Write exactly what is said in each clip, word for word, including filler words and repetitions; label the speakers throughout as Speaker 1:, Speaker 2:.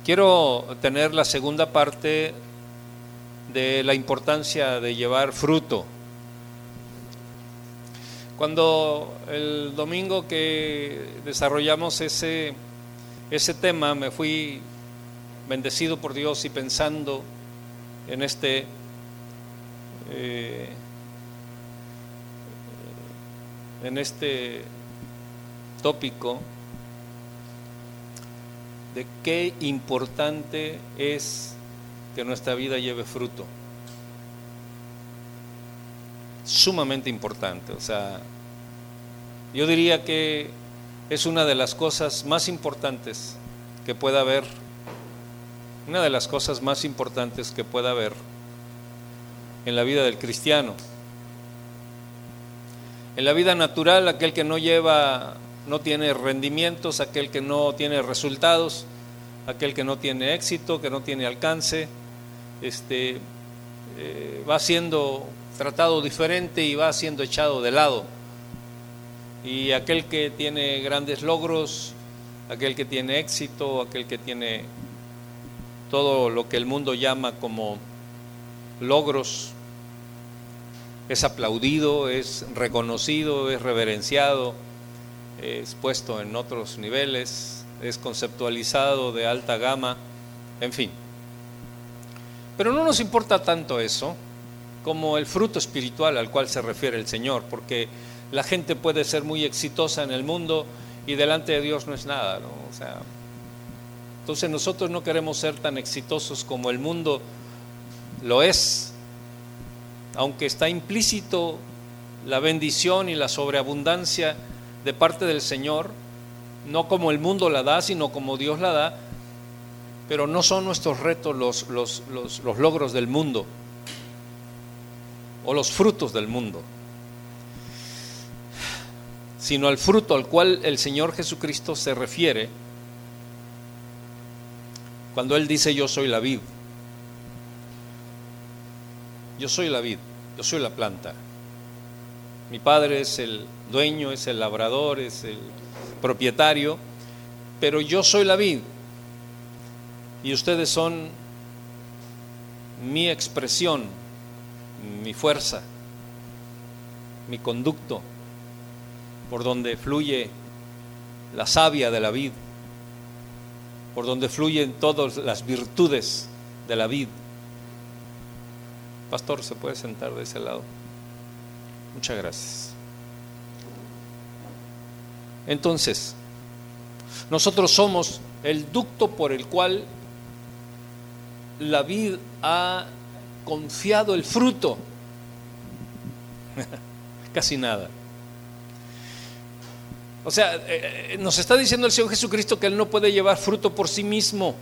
Speaker 1: Quiero tener la segunda parte de la importancia de llevar fruto. Cuando el domingo que desarrollamos ese, ese tema, me fui bendecido por Dios y pensando en este eh, en este tópico de qué importante es que nuestra vida lleve fruto. Sumamente importante, o sea, yo diría que es una de las cosas más importantes que pueda haber, una de las cosas más importantes que pueda haber en la vida del cristiano. En la vida natural, aquel que no lleva, no tiene rendimientos, aquel que no tiene resultados, aquel que no tiene éxito, que no tiene alcance, este, eh, va siendo tratado diferente y va siendo echado de lado. Y aquel que tiene grandes logros, aquel que tiene éxito, aquel que tiene todo lo que el mundo llama como logros, es aplaudido, es reconocido, es reverenciado, es puesto en otros niveles, es conceptualizado de alta gama, en fin. Pero no nos importa tanto eso como el fruto espiritual al cual se refiere el Señor, porque la gente puede ser muy exitosa en el mundo y delante de Dios no es nada, ¿no? O sea, entonces nosotros no queremos ser tan exitosos como el mundo lo es, aunque está implícito la bendición y la sobreabundancia de parte del Señor, no como el mundo la da, sino como Dios la da, pero no son nuestros retos los, los, los, los logros del mundo o los frutos del mundo, sino al fruto al cual el Señor Jesucristo se refiere cuando Él dice: yo soy la vid. Yo soy la vid, yo soy la planta. Mi Padre es el dueño, es el labrador, es el propietario, pero yo soy la vid y ustedes son mi expresión, mi fuerza, mi conducto, por donde fluye la savia de la vid, por donde fluyen todas las virtudes de la vid. Pastor, ¿se puede sentar de ese lado? Muchas gracias. Entonces, nosotros somos el ducto por el cual la vid ha confiado el fruto. Casi nada. O sea, eh, nos está diciendo el Señor Jesucristo que Él no puede llevar fruto por sí mismo.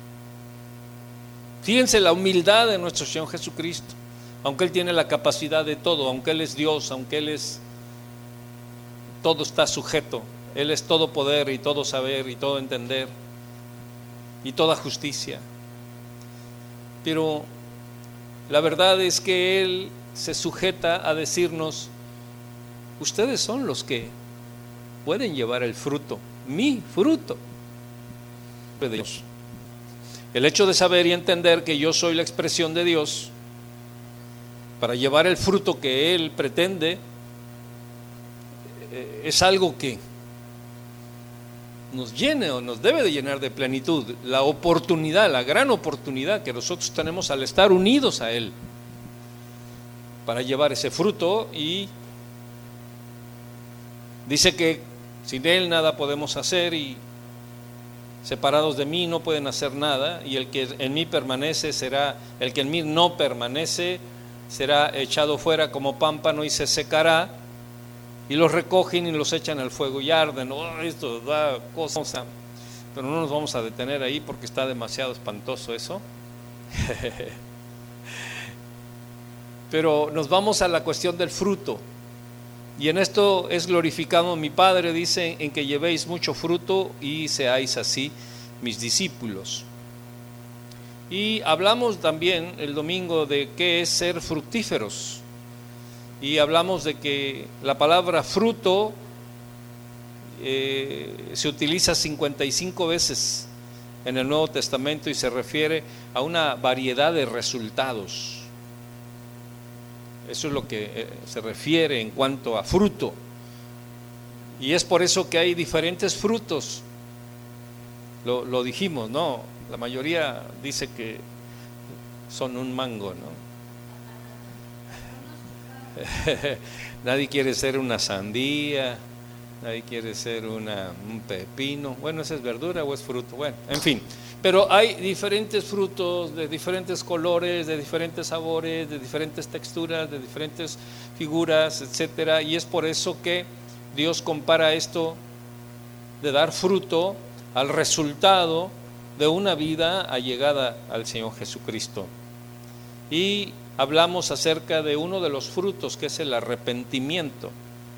Speaker 1: Fíjense la humildad de nuestro Señor Jesucristo, aunque Él tiene la capacidad de todo, aunque Él es Dios, aunque Él es, todo está sujeto, Él es todo poder y todo saber y todo entender y toda justicia. Pero la verdad es que Él se sujeta a decirnos: ustedes son los que pueden llevar el fruto, mi fruto de Dios. El hecho de saber y entender que yo soy la expresión de Dios para llevar el fruto que Él pretende es algo que nos llene o nos debe de llenar de plenitud. La oportunidad, la gran oportunidad que nosotros tenemos al estar unidos a Él para llevar ese fruto. Y dice que sin Él nada podemos hacer y separados de mí no pueden hacer nada, y el que en mí permanece será, el que en mí no permanece será echado fuera como pámpano y se secará, y los recogen y los echan al fuego y arden. Oh, esto da cosas, pero no nos vamos a detener ahí porque está demasiado espantoso eso. Pero nos vamos a la cuestión del fruto. Y en esto es glorificado mi Padre, dice, en que llevéis mucho fruto y seáis así mis discípulos. Y hablamos también el domingo de qué es ser fructíferos. Y hablamos de que la palabra fruto eh, se utiliza cincuenta y cinco veces en el Nuevo Testamento y se refiere a una variedad de resultados. Eso es lo que eh, se refiere en cuanto a fruto. Y es por eso que hay diferentes frutos. Lo, lo dijimos, ¿no? La mayoría dice que son un mango, ¿no? Nadie quiere ser una sandía, nadie quiere ser una, un pepino. Bueno, ¿esa es verdura o es fruto? Bueno, en fin. Pero hay diferentes frutos de diferentes colores, de diferentes sabores, de diferentes texturas, de diferentes figuras, etcétera. Y es por eso que Dios compara esto de dar fruto al resultado de una vida allegada al Señor Jesucristo. Y hablamos acerca de uno de los frutos, que es el arrepentimiento.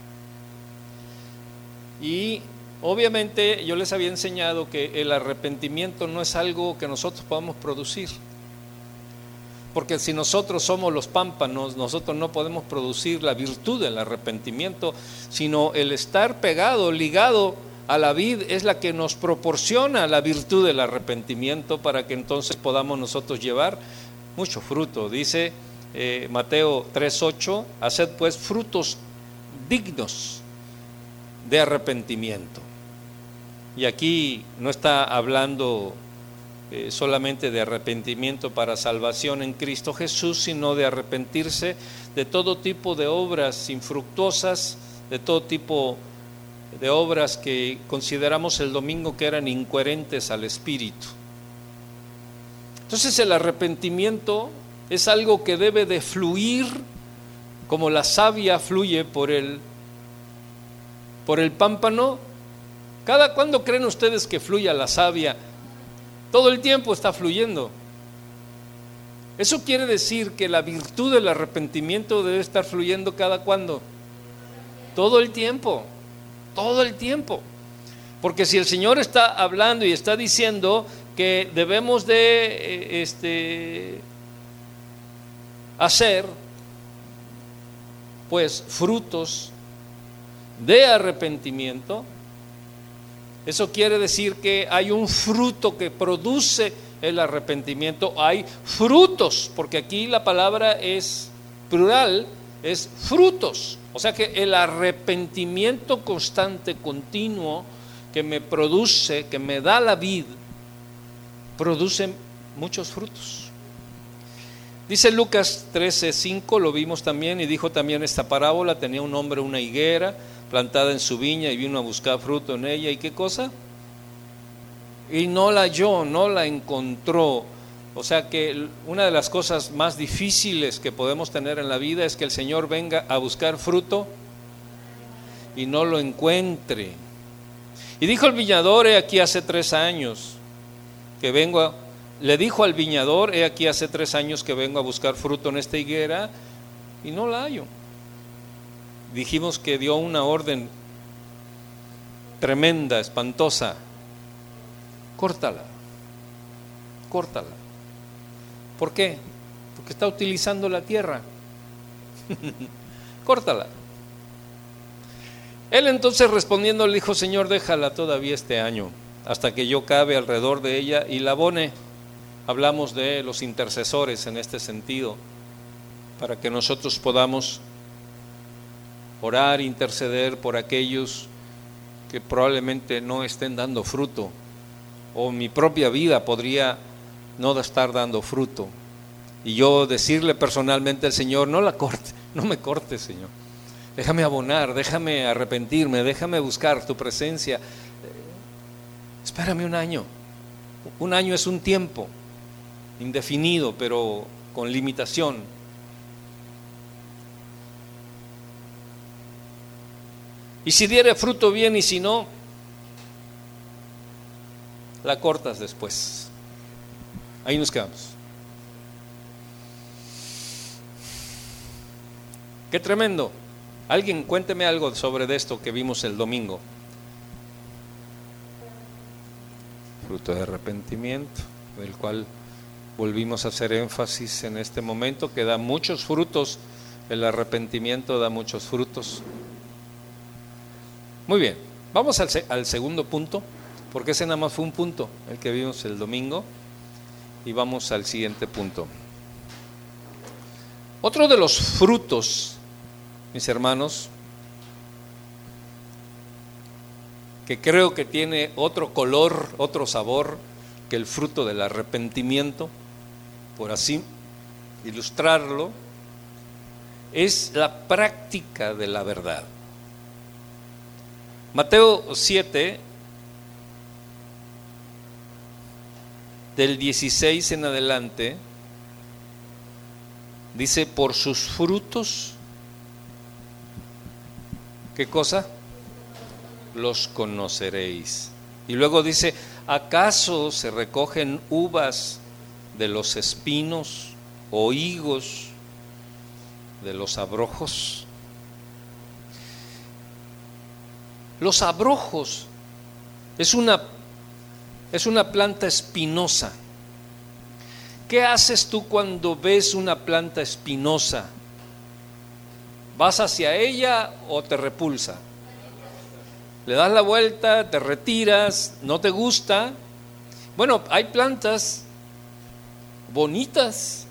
Speaker 1: Y obviamente yo les había enseñado que el arrepentimiento no es algo que nosotros podamos producir, porque si nosotros somos los pámpanos, nosotros no podemos producir la virtud del arrepentimiento, sino el estar pegado, ligado a la vid es la que nos proporciona la virtud del arrepentimiento, para que entonces podamos nosotros llevar mucho fruto. Dice eh, Mateo tres ocho, haced pues frutos dignos de arrepentimiento. Y aquí no está hablando eh, solamente de arrepentimiento para salvación en Cristo Jesús, sino de arrepentirse de todo tipo de obras infructuosas, de todo tipo de obras que consideramos el domingo que eran incoherentes al Espíritu. Entonces el arrepentimiento es algo que debe de fluir como la savia fluye por el, por el pámpano. ¿Cada cuándo creen ustedes que fluya la savia? Todo el tiempo está fluyendo. Eso quiere decir que la virtud del arrepentimiento debe estar fluyendo cada cuándo. Todo el tiempo, todo el tiempo. Porque si el Señor está hablando y está diciendo que debemos de este, hacer pues frutos de arrepentimiento, eso quiere decir que hay un fruto que produce el arrepentimiento. Hay frutos, porque aquí la palabra es plural, es frutos. O sea que el arrepentimiento constante, continuo, que me produce, que me da la vid, produce muchos frutos. Dice Lucas trece cinco, lo vimos también, y dijo también esta parábola: tenía un hombre una higuera plantada en su viña y vino a buscar fruto en ella. ¿Y qué cosa? Y no la halló, no la encontró. O sea que una de las cosas más difíciles que podemos tener en la vida es que el Señor venga a buscar fruto y no lo encuentre. Y dijo el viñador: he aquí hace tres años que vengo a... Le dijo al viñador: he aquí hace tres años que vengo a buscar fruto en esta higuera y no la hallo. Dijimos que dio una orden tremenda, espantosa: córtala, córtala. ¿Por qué? Porque está utilizando la tierra. Córtala. Él entonces respondiendo le dijo: Señor, déjala todavía este año, hasta que yo cabe alrededor de ella y la abone. Hablamos de los intercesores en este sentido, para que nosotros podamos orar, interceder por aquellos que probablemente no estén dando fruto, o mi propia vida podría no estar dando fruto, y yo decirle personalmente al Señor: no la corte, no me cortes, Señor, déjame abonar, déjame arrepentirme, déjame buscar tu presencia. Espérame un año. Un año es un tiempo indefinido, pero con limitación. Y si diere fruto, bien, y si no, la cortas después. Ahí nos quedamos. Qué tremendo. Alguien cuénteme algo sobre esto que vimos el domingo. Fruto de arrepentimiento, del cual volvimos a hacer énfasis en este momento, que da muchos frutos. El arrepentimiento da muchos frutos. Muy bien, vamos al, al segundo punto. porque ese nada más fue un punto, el que vimos el domingo, y vamos al siguiente punto. Otro de los frutos, mis hermanos, que creo que tiene otro color, otro sabor que el fruto del arrepentimiento, por así ilustrarlo, es la práctica de la verdad. Mateo siete, del dieciséis en adelante, dice: por sus frutos, ¿qué cosa? Los conoceréis. Y luego dice: ¿acaso se recogen uvas de los espinos o higos de los abrojos? Los abrojos es una, es una planta espinosa. ¿Qué haces tú cuando ves una planta espinosa? ¿Vas hacia ella o te repulsa? Le das la vuelta, te retiras, no te gusta. Bueno, hay plantas bonitas,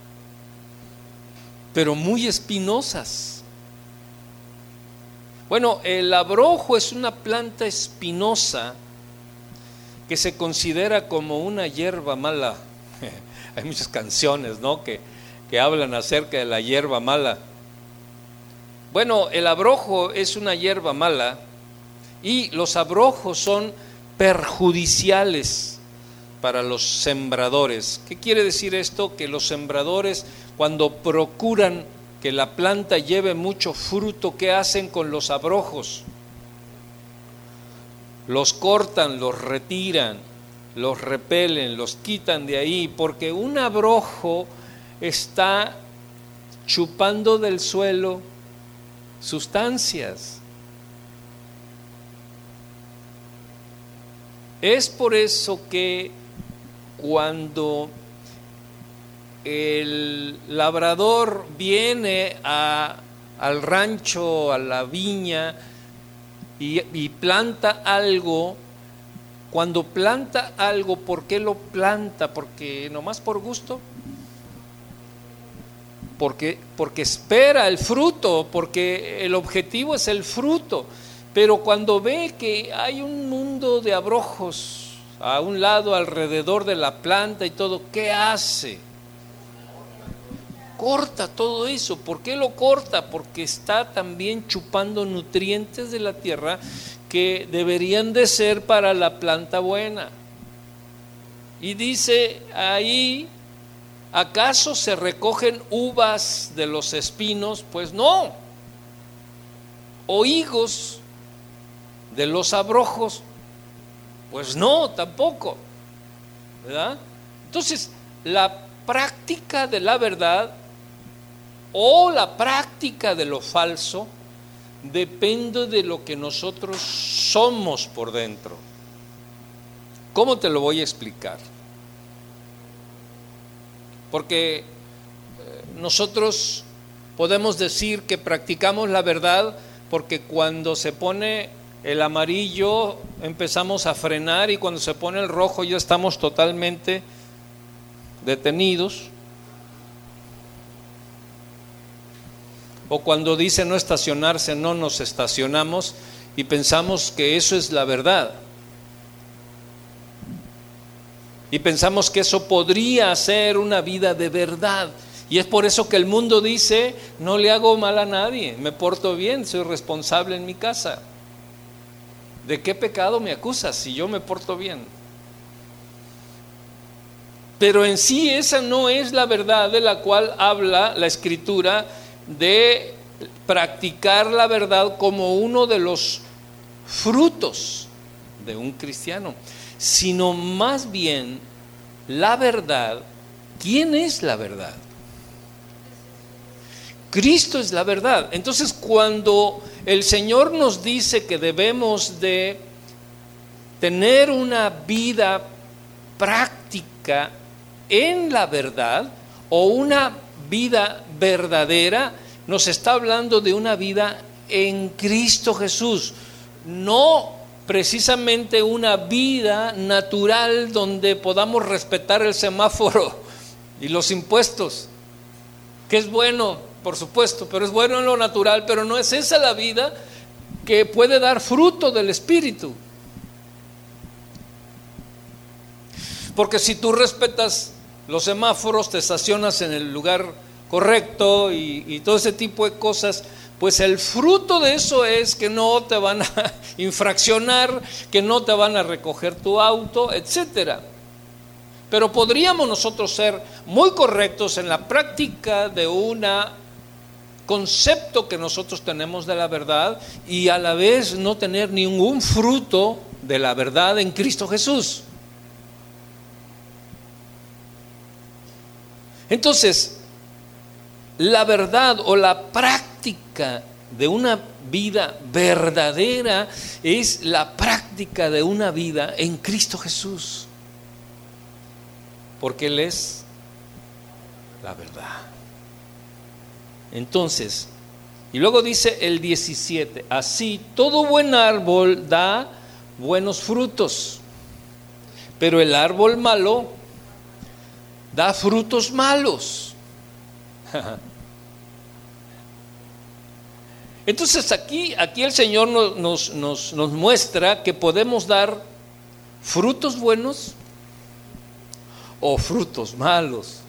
Speaker 1: pero muy espinosas. Bueno, el abrojo es una planta espinosa que se considera como una hierba mala. Hay muchas canciones, ¿no?, que, que hablan acerca de la hierba mala. Bueno, el abrojo es una hierba mala y los abrojos son perjudiciales para los sembradores. ¿Qué quiere decir esto? Que los sembradores, cuando procuran que la planta lleve mucho fruto, ¿qué hacen con los abrojos? Los cortan, los retiran, los repelen, los quitan de ahí, porque un abrojo está chupando del suelo sustancias. Es por eso que cuando el labrador viene a, al rancho, a la viña y, y planta algo, cuando planta algo, ¿por qué lo planta? ¿Porque nomás por gusto? Porque, porque espera el fruto, porque el objetivo es el fruto. Pero cuando ve que hay un mundo de abrojos a un lado, alrededor de la planta y todo, ¿qué hace? Corta todo eso. ¿Por qué lo corta? Porque está también chupando nutrientes de la tierra que deberían de ser para la planta buena. Y dice ahí: ¿acaso se recogen uvas de los espinos? Pues no. ¿O higos de los abrojos? Pues no, tampoco, ¿verdad? Entonces, la práctica de la verdad o la práctica de lo falso depende de lo que nosotros somos por dentro. ¿Cómo te lo voy a explicar? Porque nosotros podemos decir que practicamos la verdad porque cuando se pone el amarillo empezamos a frenar y cuando se pone el rojo ya estamos totalmente detenidos. O cuando dice no estacionarse, no nos estacionamos y pensamos que eso es la verdad. Y pensamos que eso podría ser una vida de verdad. Y es por eso que el mundo dice: no le hago mal a nadie, me porto bien, soy responsable en mi casa. ¿De qué pecado me acusas si yo me porto bien? Pero en sí esa no es la verdad de la cual habla la Escritura, de practicar la verdad como uno de los frutos de un cristiano, sino más bien la verdad. ¿Quién es la verdad? Cristo es la verdad. Entonces, cuando el Señor nos dice que debemos de tener una vida práctica en la verdad o una vida verdadera, nos está hablando de una vida en Cristo Jesús, no precisamente una vida natural donde podamos respetar el semáforo y los impuestos, que es bueno, por supuesto, pero es bueno en lo natural, pero no es esa la vida que puede dar fruto del Espíritu. Porque si tú respetas los semáforos, te estacionas en el lugar correcto y, y todo ese tipo de cosas, pues el fruto de eso es que no te van a infraccionar, que no te van a recoger tu auto, etcétera. Pero podríamos nosotros ser muy correctos en la práctica de un concepto que nosotros tenemos de la verdad y a la vez no tener ningún fruto de la verdad en Cristo Jesús. Entonces, la verdad o la práctica de una vida verdadera es la práctica de una vida en Cristo Jesús, porque Él es la verdad. Entonces, y luego dice el diecisiete, así todo buen árbol da buenos frutos, pero el árbol malo da frutos malos. Entonces aquí, aquí el Señor nos, nos, nos, nos muestra que podemos dar frutos buenos o frutos malos.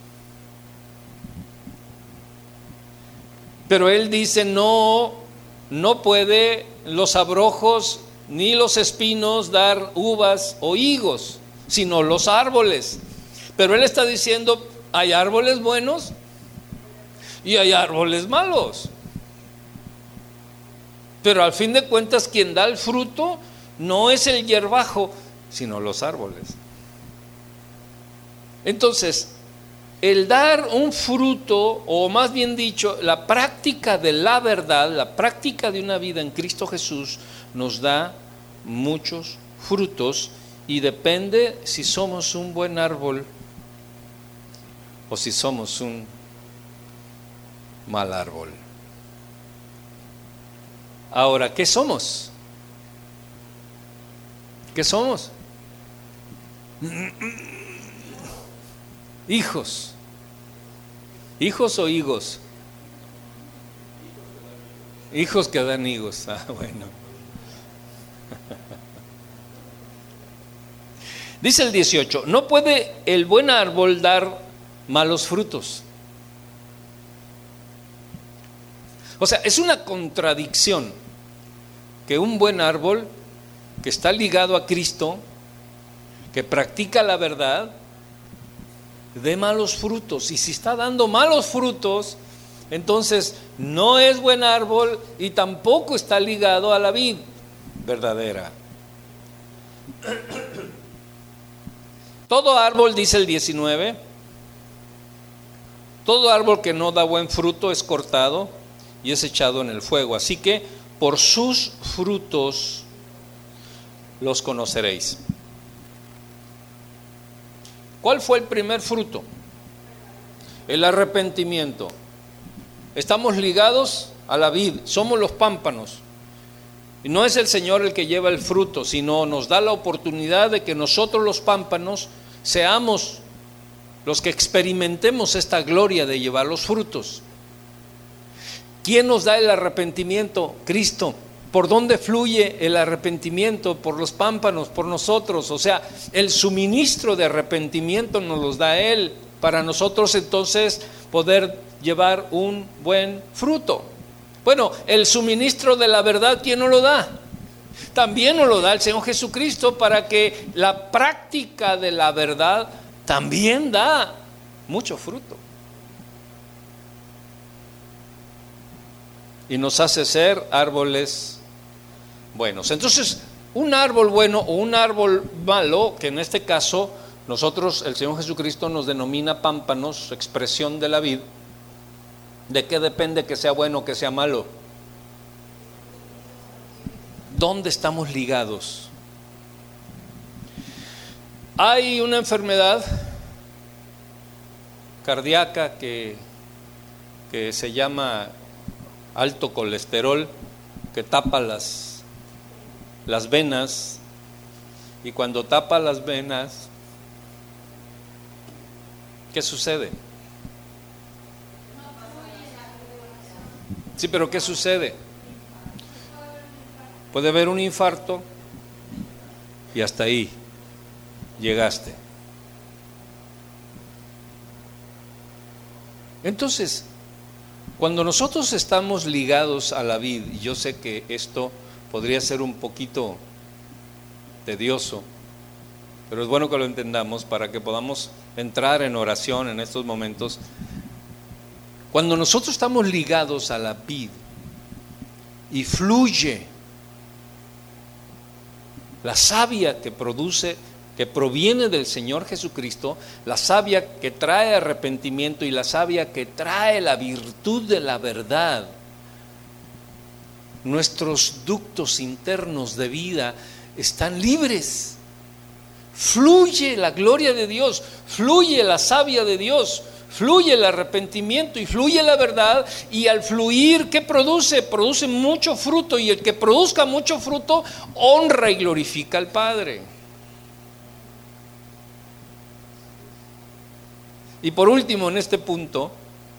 Speaker 1: Pero Él dice no, no puede los abrojos ni los espinos dar uvas o higos, sino los árboles. Pero Él está diciendo hay árboles buenos y hay árboles malos. Pero al fin de cuentas quien da el fruto no es el hierbajo, sino los árboles. Entonces, el dar un fruto, o más bien dicho, la práctica de la verdad, la práctica de una vida en Cristo Jesús, nos da muchos frutos y depende si somos un buen árbol o si somos un mal árbol. Ahora, ¿qué somos? ¿Qué somos? Hijos. ¿Hijos o higos? Hijos que dan higos. Ah, bueno. Dice el dieciocho, no puede el buen árbol dar malos frutos. O sea, es una contradicción que un buen árbol que está ligado a Cristo, que practica la verdad, dé malos frutos. Y si está dando malos frutos, entonces no es buen árbol y tampoco está ligado a la vid verdadera. Todo árbol, dice el diecinueve, todo árbol que no da buen fruto es cortado y es echado en el fuego. Así que por sus frutos los conoceréis. ¿Cuál fue el primer fruto? El arrepentimiento. Estamos ligados a la vid, somos los pámpanos. Y no es el Señor el que lleva el fruto, sino nos da la oportunidad de que nosotros los pámpanos seamos los que experimentemos esta gloria de llevar los frutos. ¿Quién nos da el arrepentimiento? Cristo. ¿Por dónde fluye el arrepentimiento? Por los pámpanos, por nosotros. O sea, el suministro de arrepentimiento nos los da Él, para nosotros entonces poder llevar un buen fruto. Bueno, el suministro de la verdad, ¿quién nos lo da? También nos lo da el Señor Jesucristo, para que la práctica de la verdad también da mucho fruto. Y nos hace ser árboles buenos. Entonces, un árbol bueno o un árbol malo, que en este caso nosotros, el Señor Jesucristo nos denomina pámpanos, expresión de la vid. ¿De qué depende que sea bueno o que sea malo? ¿Dónde estamos ligados? Hay una enfermedad cardíaca que, que se llama alto colesterol, que tapa las, las venas, y cuando tapa las venas, ¿qué sucede? Sí, pero ¿qué sucede? Puede haber un infarto y hasta ahí llegaste. Entonces, cuando nosotros estamos ligados a la vid, y yo sé que esto podría ser un poquito tedioso, pero es bueno que lo entendamos para que podamos entrar en oración en estos momentos. Cuando nosotros estamos ligados a la vid y fluye la savia que produce, que proviene del Señor Jesucristo, la savia que trae arrepentimiento y la savia que trae la virtud de la verdad, nuestros ductos internos de vida están libres. Fluye la gloria de Dios, fluye la savia de Dios, fluye el arrepentimiento y fluye la verdad, y al fluir, ¿qué produce? Produce mucho fruto, y el que produzca mucho fruto honra y glorifica al Padre. Y por último, en este punto,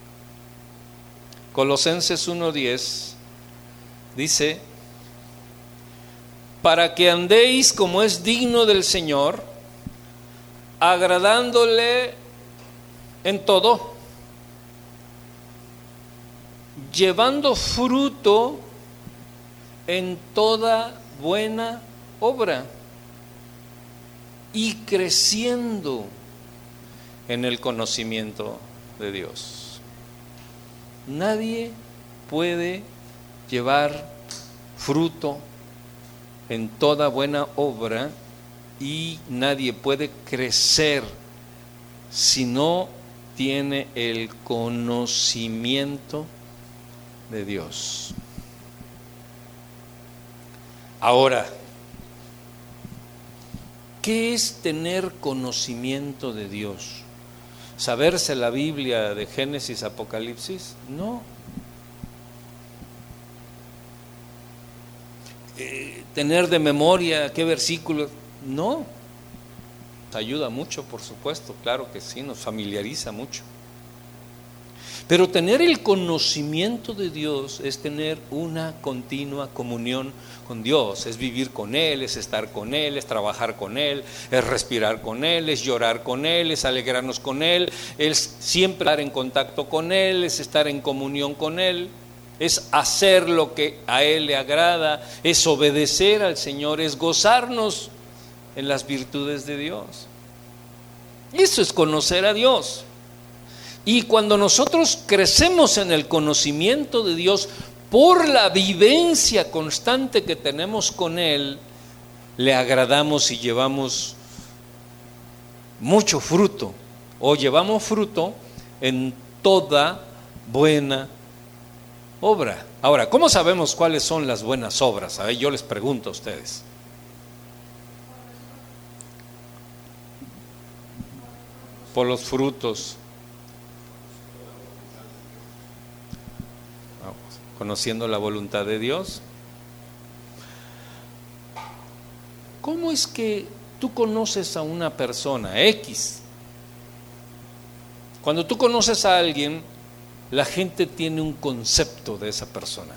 Speaker 1: Colosenses uno diez dice: para que andéis como es digno del Señor, agradándole en todo, llevando fruto en toda buena obra y creciendo en el conocimiento de Dios. Nadie puede llevar fruto en toda buena obra y nadie puede crecer si no tiene el conocimiento de Dios. Ahora, ¿qué es tener conocimiento de Dios? ¿Saberse la Biblia de Génesis, Apocalipsis? No. Eh, ¿Tener de memoria qué versículos? No. Nos ayuda mucho, por supuesto, claro que sí, nos familiariza mucho. Pero tener el conocimiento de Dios es tener una continua comunión con Dios, es vivir con Él, es estar con Él, es trabajar con Él, es respirar con Él, es llorar con Él, es alegrarnos con Él, es siempre estar en contacto con Él, es estar en comunión con Él, es hacer lo que a Él le agrada, es obedecer al Señor, es gozarnos en las virtudes de Dios. Eso es conocer a Dios. Y cuando nosotros crecemos en el conocimiento de Dios por la vivencia constante que tenemos con Él, le agradamos y llevamos mucho fruto, o llevamos fruto en toda buena obra. Ahora, ¿cómo sabemos cuáles son las buenas obras? A ver, yo les pregunto a ustedes. Por los frutos. Conociendo la voluntad de Dios. ¿Cómo es que tú conoces a una persona X? Cuando tú conoces a alguien, la gente tiene un concepto de esa persona.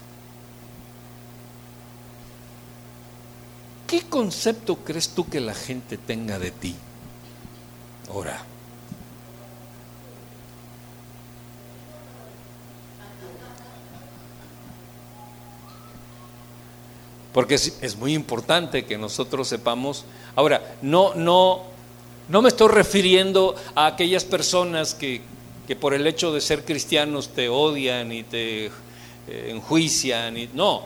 Speaker 1: ¿Qué concepto crees tú que la gente tenga de ti? Ahora, porque es, es muy importante que nosotros sepamos. Ahora, no, no, no me estoy refiriendo a aquellas personas que, que por el hecho de ser cristianos te odian y te eh, enjuician. Y, no.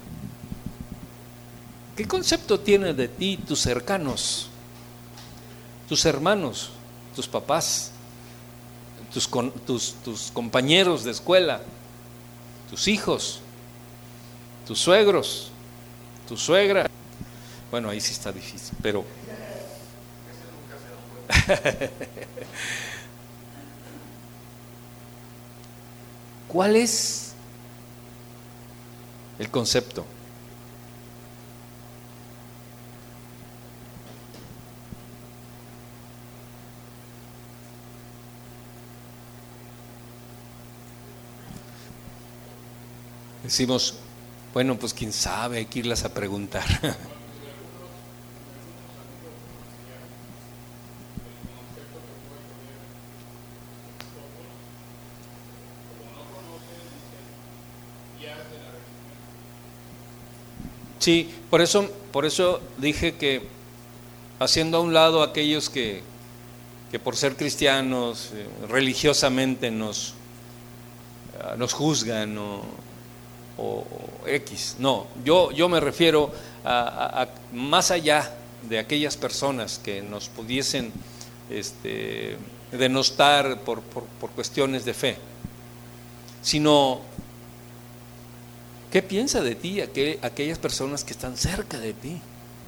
Speaker 1: ¿Qué concepto tienen de ti tus cercanos, tus hermanos, tus papás, tus, con, tus, tus compañeros de escuela, tus hijos, tus suegros, tu suegra? Bueno, ahí sí está difícil, pero ¿cuál es el concepto? Decimos, bueno, pues quién sabe, hay que irlas a preguntar. Sí, por eso, por eso dije que haciendo a un lado aquellos que, que por ser cristianos eh, religiosamente nos, uh, nos juzgan o, o, o X. No, yo, yo me refiero a, a, a más allá de aquellas personas que nos pudiesen este, denostar por, por, por cuestiones de fe, sino ¿qué piensa de ti aquel, aquellas personas que están cerca de ti,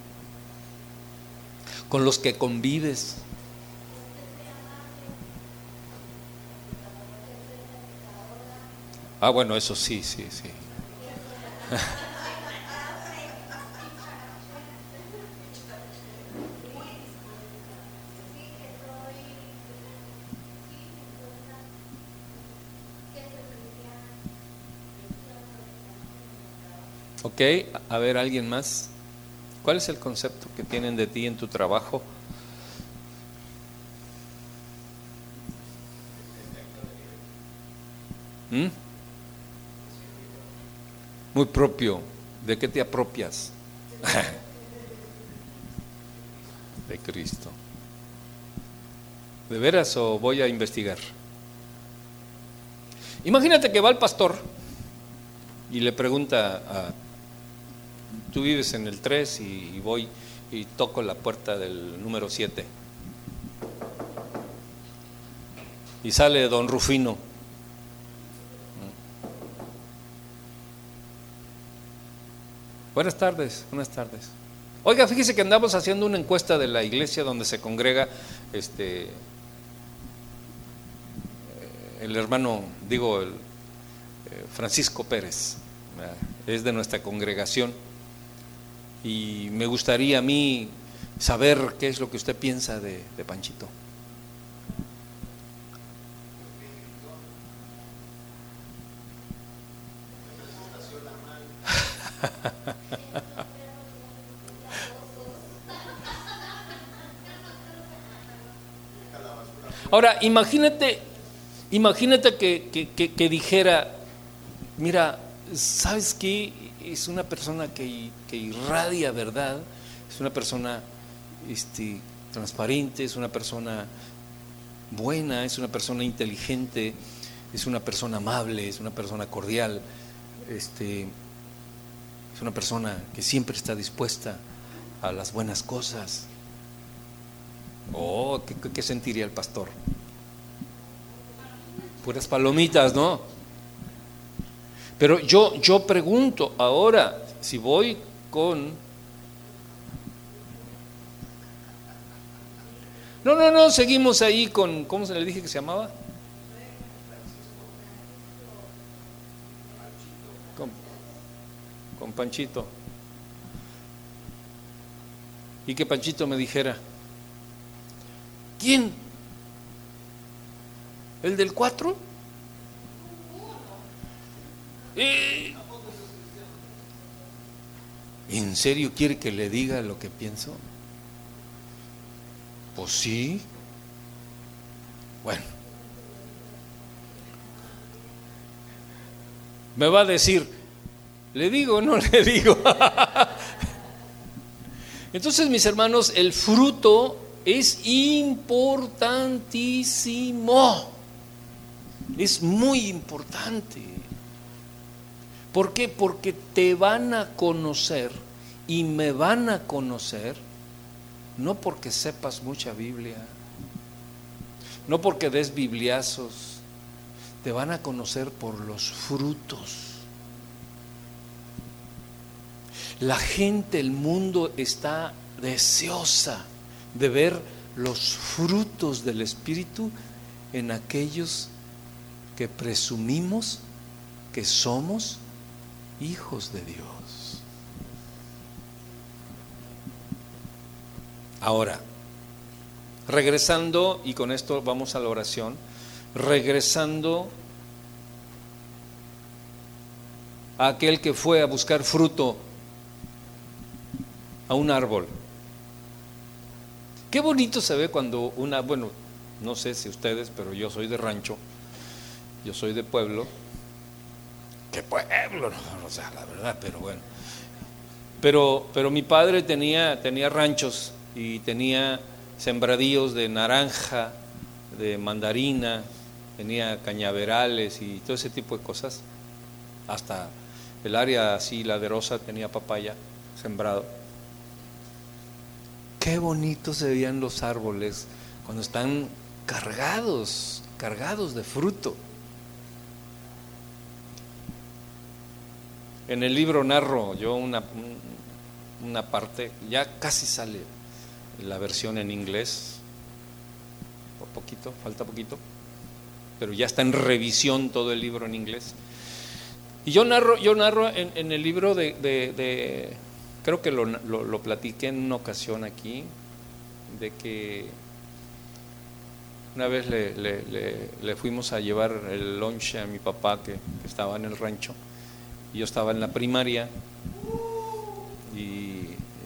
Speaker 1: con los que convives? Ah, bueno, eso sí, sí, sí. Ok, a ver, ¿alguien más? ¿Cuál es el concepto que tienen de ti en tu trabajo? ¿Mm? Muy propio. ¿De qué te apropias? De Cristo. ¿De veras o voy a investigar? Imagínate que va el pastor y le pregunta a... Tú vives en el tres y, y voy y toco la puerta del número siete. Y sale don Rufino. Buenas tardes, buenas tardes. Oiga, fíjese que andamos haciendo una encuesta de la iglesia donde se congrega este el hermano, digo, el eh, Francisco Pérez, es de nuestra congregación. Y me gustaría a mí saber qué es lo que usted piensa de, de Panchito. Ahora, imagínate, imagínate que, que, que, que dijera, mira, ¿sabes qué? Es una persona que, que irradia verdad, es una persona este, transparente, es una persona buena, es una persona inteligente, es una persona amable, es una persona cordial, este, es una persona que siempre está dispuesta a las buenas cosas. Oh, ¿qué, qué sentiría el pastor? Puras palomitas, ¿no? Pero yo, yo pregunto ahora, si voy con... No, no, no, seguimos ahí con... ¿Cómo se le dije que se llamaba? Con, con Panchito. Y que Panchito me dijera, ¿quién? ¿El del cuatro? Eh, ¿En serio quiere que le diga lo que pienso? Pues sí. Bueno, me va a decir, ¿le digo o no le digo? Entonces, mis hermanos, el fruto es importantísimo. Es muy importante. ¿Por qué? Porque te van a conocer y me van a conocer, no porque sepas mucha Biblia, no porque des bibliazos, te van a conocer por los frutos. La gente, el mundo está deseosa de ver los frutos del Espíritu en aquellos que presumimos que somos hijos de Dios. Ahora, regresando, y con esto vamos a la oración, regresando a aquel que fue a buscar fruto a un árbol. Qué bonito se ve cuando una, bueno, no sé si ustedes, pero yo soy de rancho, yo soy de pueblo. ¿Qué pueblo? No, o sea, la verdad, pero bueno. Pero, pero mi padre tenía, tenía ranchos y tenía sembradíos de naranja, de mandarina, tenía cañaverales y todo ese tipo de cosas. Hasta el área así laderosa tenía papaya sembrado. Qué bonito se veían los árboles cuando están cargados, cargados de fruto. En el libro narro yo una, una parte, ya casi sale la versión en inglés, por poquito, falta poquito, pero ya está en revisión todo el libro en inglés. Y yo narro, yo narro en, en el libro de, de, de creo que lo, lo, lo platiqué en una ocasión aquí, de que una vez le, le, le, le fuimos a llevar el lunch a mi papá que, que estaba en el rancho, y yo estaba en la primaria, y,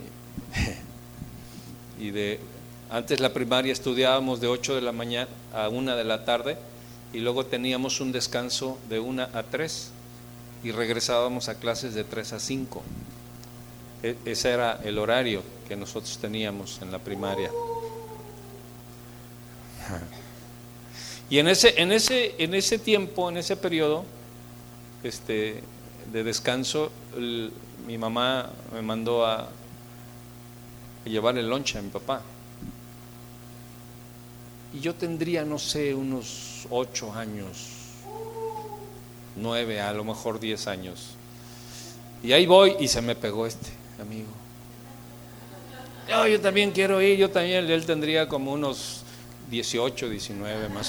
Speaker 1: y de antes la primaria estudiábamos de ocho de la mañana a una de la tarde, y luego teníamos un descanso de una a tres, y regresábamos a clases de tres a cinco. E- ese era el horario que nosotros teníamos en la primaria. Y en ese, en ese, en ese tiempo, en ese periodo este, de descanso, el, mi mamá me mandó a, a llevar el lonche a mi papá. Y yo tendría, no sé, unos ocho años, nueve, a lo mejor diez años. Y ahí voy y se me pegó este amigo. No, yo también quiero ir, yo también. Él tendría como unos dieciocho, diecinueve más o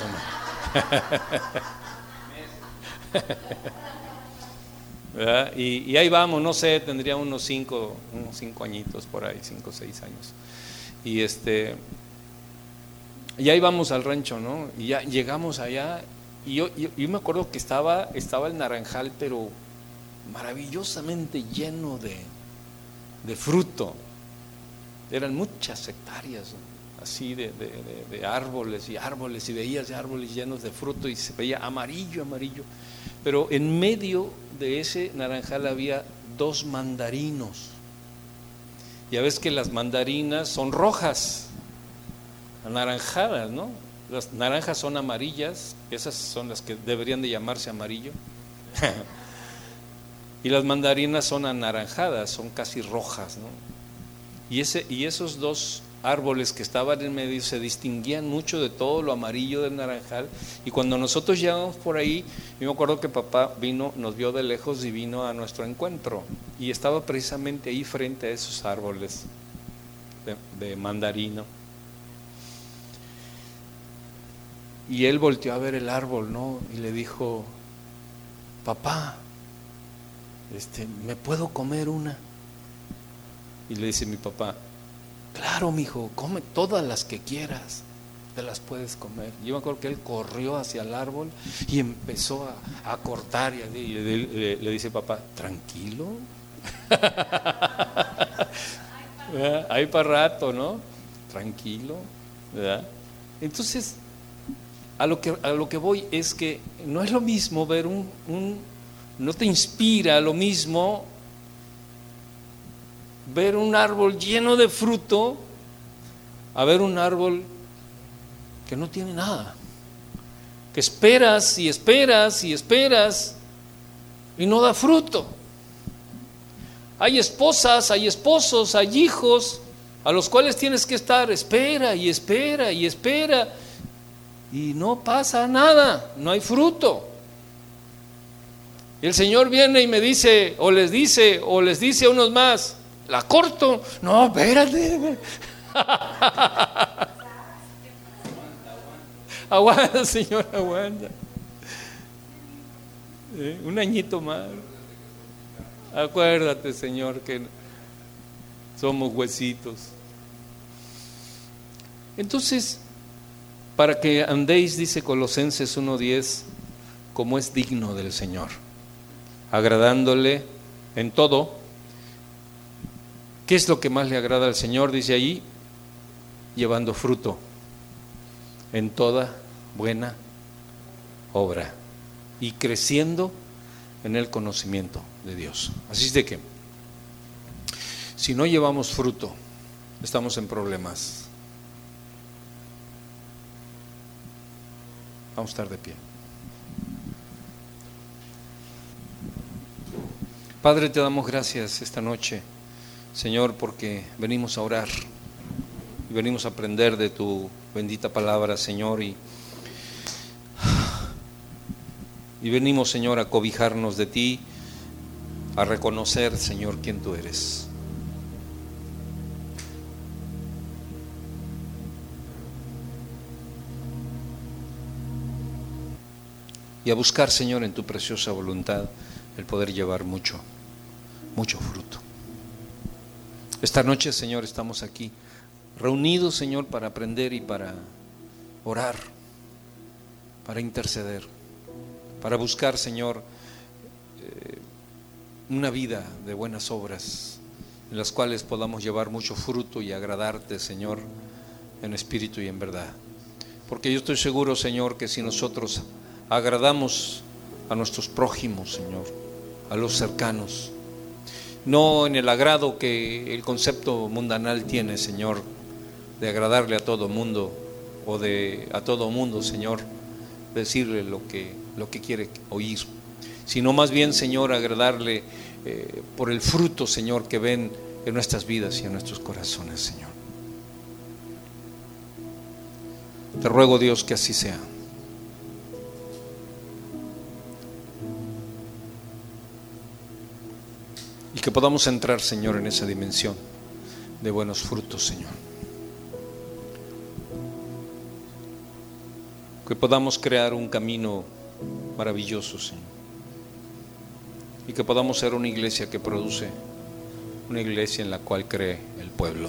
Speaker 1: menos. y, y ahí vamos, no sé, tendría unos cinco, unos cinco añitos por ahí, cinco o seis años. Y este, y ahí vamos al rancho, ¿no? Y ya llegamos allá. Y yo, yo, yo me acuerdo que estaba, estaba el naranjal, pero maravillosamente lleno de, de fruto. Eran muchas hectáreas, ¿no? Así de, de, de, de árboles y árboles, y veías árboles llenos de fruto y se veía amarillo, amarillo. Pero en medio de ese naranjal había dos mandarinos. Ya ves que las mandarinas son rojas, anaranjadas, ¿no? Las naranjas son amarillas, esas son las que deberían de llamarse amarillo. Y las mandarinas son anaranjadas, son casi rojas, ¿no? Y, ese, y esos dos árboles que estaban en medio se distinguían mucho de todo lo amarillo del naranjal. Y cuando nosotros llegamos por ahí, yo me acuerdo que papá vino, nos vio de lejos y vino a nuestro encuentro. Y estaba precisamente ahí frente a esos árboles de, de mandarino. Y él volteó a ver el árbol, ¿no? Y le dijo: papá, este, ¿me puedo comer una? Y le dice mi papá: claro, mijo, come todas las que quieras, te las puedes comer. Yo me acuerdo que él corrió hacia el árbol y empezó a, a cortar, y, y le, le, le dice papá: tranquilo. Ahí para rato, ¿no? Tranquilo, ¿verdad? Entonces, a lo que, a lo que voy es que no es lo mismo ver un, un no te inspira lo mismo ver un árbol lleno de fruto a ver un árbol que no tiene nada, que esperas y esperas y esperas y no da fruto. Hay esposas, hay esposos, hay hijos a los cuales tienes que estar, espera y espera y espera, y no pasa nada, no hay fruto. Y el Señor viene y me dice, o les dice, o les dice a unos más: la corto. No, espérate. Aguanta, Señor, aguanta. ¿Eh? Un añito más. Acuérdate, Señor, que somos huesitos. Entonces, para que andéis, dice Colosenses uno diez, como es digno del Señor, agradándole en todo. ¿Qué es lo que más le agrada al Señor? Dice allí, llevando fruto en toda buena obra y creciendo en el conocimiento de Dios. Así es de que, si no llevamos fruto, estamos en problemas. Vamos a estar de pie. Padre, te damos gracias esta noche, Señor, porque venimos a orar y venimos a aprender de tu bendita palabra, Señor, y, y venimos, Señor, a cobijarnos de ti, a reconocer, Señor, quién tú eres. Y a buscar, Señor, en tu preciosa voluntad el poder llevar mucho, mucho fruto. Esta noche, Señor, estamos aquí reunidos, Señor, para aprender y para orar, para interceder, para buscar, Señor, eh, una vida de buenas obras en las cuales podamos llevar mucho fruto y agradarte, Señor, en espíritu y en verdad. Porque yo estoy seguro, Señor, que si nosotros agradamos a nuestros prójimos, Señor, a los cercanos, no en el agrado que el concepto mundanal tiene, Señor, de agradarle a todo mundo o de a todo mundo, Señor, decirle lo que, lo que quiere oír, sino más bien, Señor, agradarle eh, por el fruto, Señor, que ven en nuestras vidas y en nuestros corazones, Señor. Te ruego, Dios, que así sea. Y que podamos entrar, Señor, en esa dimensión de buenos frutos, Señor. Que podamos crear un camino maravilloso, Señor. Y que podamos ser una iglesia que produce, una iglesia en la cual cree el pueblo.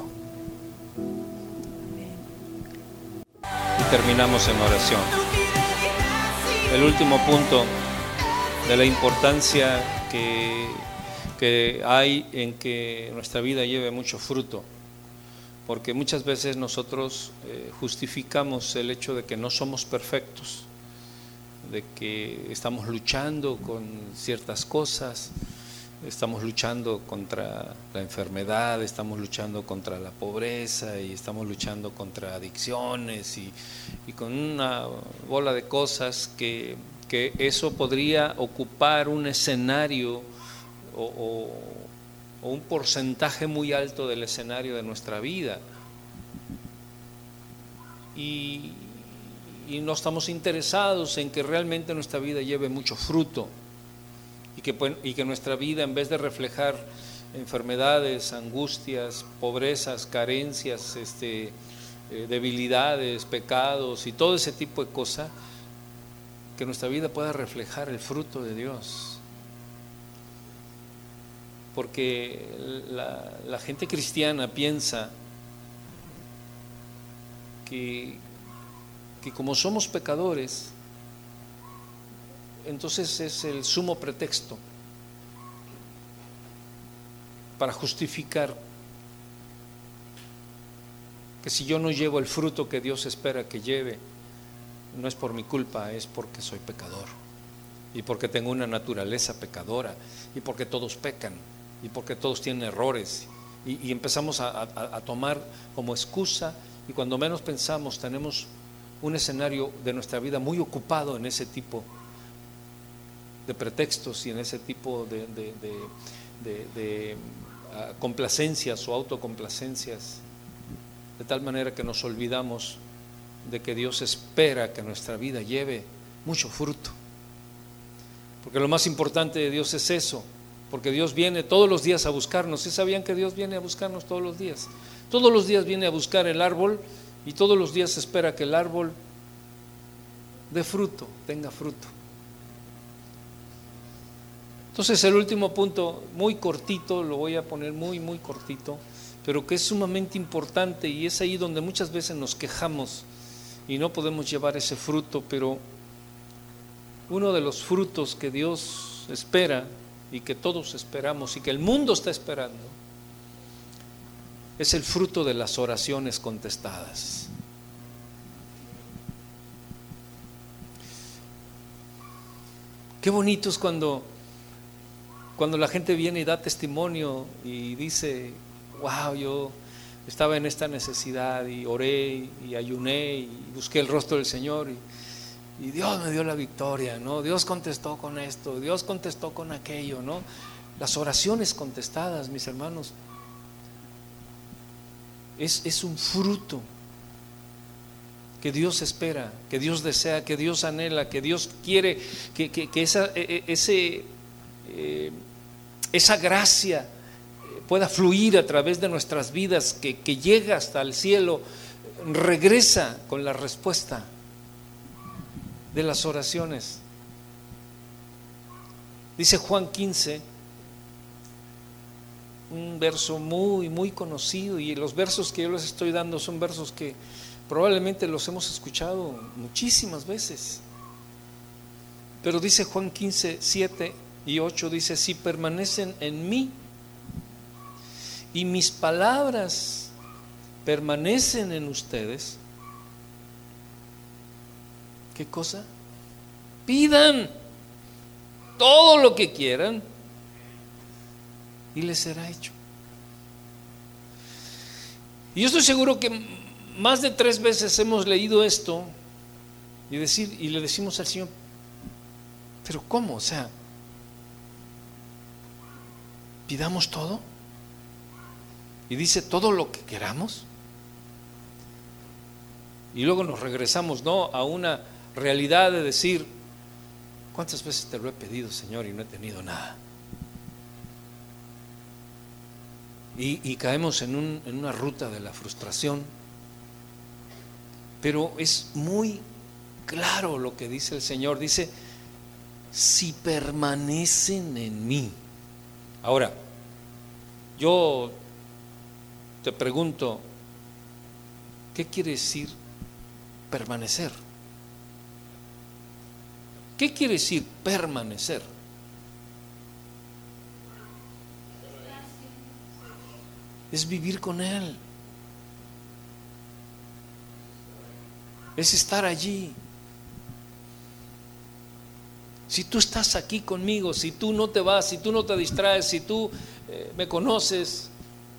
Speaker 1: Y terminamos en oración. El último punto de la importancia que que hay en que nuestra vida lleve mucho fruto, porque muchas veces nosotros eh, justificamos el hecho de que no somos perfectos, de que estamos luchando con ciertas cosas, estamos luchando contra la enfermedad, estamos luchando contra la pobreza y estamos luchando contra adicciones y, y con una bola de cosas que, que eso podría ocupar un escenario O, o, o un porcentaje muy alto del escenario de nuestra vida, y, y no estamos interesados en que realmente nuestra vida lleve mucho fruto y que, y que nuestra vida, en vez de reflejar enfermedades, angustias, pobrezas, carencias, este, eh, debilidades, pecados y todo ese tipo de cosas, que nuestra vida pueda reflejar el fruto de Dios. Porque la, la gente cristiana piensa que, que como somos pecadores, entonces es el sumo pretexto para justificar que si yo no llevo el fruto que Dios espera que lleve, no es por mi culpa, es porque soy pecador y porque tengo una naturaleza pecadora y porque todos pecan y porque todos tienen errores, y, y empezamos a, a, a tomar como excusa, y cuando menos pensamos tenemos un escenario de nuestra vida muy ocupado en ese tipo de pretextos y en ese tipo de, de, de, de, de uh, complacencias o autocomplacencias, de tal manera que nos olvidamos de que Dios espera que nuestra vida lleve mucho fruto, porque lo más importante de Dios es eso. Porque Dios viene todos los días a buscarnos. ¿Sí sabían que Dios viene a buscarnos todos los días? Todos los días viene a buscar el árbol y todos los días espera que el árbol dé fruto, tenga fruto. Entonces el último punto, muy cortito, lo voy a poner muy, muy cortito, pero que es sumamente importante, y es ahí donde muchas veces nos quejamos y no podemos llevar ese fruto, pero uno de los frutos que Dios espera y que todos esperamos y que el mundo está esperando, es el fruto de las oraciones contestadas. Qué bonito es cuando, cuando la gente viene y da testimonio y dice: wow, yo estaba en esta necesidad y oré y ayuné y busqué el rostro del Señor y, y Dios me dio la victoria, ¿no? Dios contestó con esto, Dios contestó con aquello, ¿no? Las oraciones contestadas, mis hermanos, es, es un fruto que Dios espera, que Dios desea, que Dios anhela, que Dios quiere que, que, que esa, ese, eh, esa gracia pueda fluir a través de nuestras vidas, que, que llega hasta el cielo, regresa con la respuesta de las oraciones. Dice Juan quince, un verso muy, muy conocido, y los versos que yo les estoy dando son versos que probablemente los hemos escuchado muchísimas veces. Pero dice Juan quince, siete y ocho, dice: si permanecen en mí y mis palabras permanecen en ustedes, ¿qué cosa? Pidan todo lo que quieran y les será hecho. Y yo estoy seguro que más de tres veces hemos leído esto y, decir, y le decimos al Señor: ¿pero cómo? O sea, ¿pidamos todo? Y dice: todo lo que queramos. Y luego nos regresamos, ¿no?, a una realidad de decir: ¿cuántas veces te lo he pedido, Señor, y no he tenido nada? Y, y caemos en, un, en una ruta de la frustración. Pero es muy claro lo que dice el Señor. Dice: si permanecen en mí. Ahora, yo te pregunto, ¿qué quiere decir permanecer? ¿Qué quiere decir permanecer? Es vivir con Él. Es estar allí. Si tú estás aquí conmigo, si tú no te vas, si tú no te distraes, si tú eh, me conoces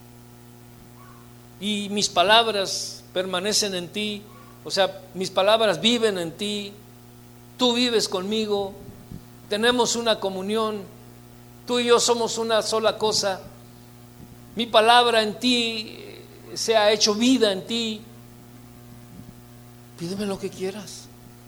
Speaker 1: y mis palabras permanecen en ti, o sea, mis palabras viven en ti, tú vives conmigo, tenemos una comunión, tú y yo somos una sola cosa, mi palabra en ti se ha hecho vida en ti, pídeme lo que quieras.